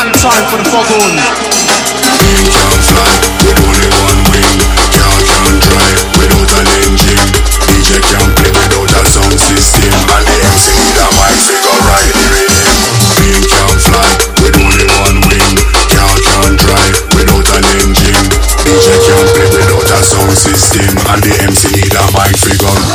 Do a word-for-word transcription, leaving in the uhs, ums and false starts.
one time for the foghorn. Plane can't fly with only one wing. Car can't drive without an engine. D J can't play without a sound system. And the M C need a mic figure right the rhythm. Plane can't fly with only one wing. Car can't drive without an engine. D J can't play without a sound system. And the M C need a mic figure.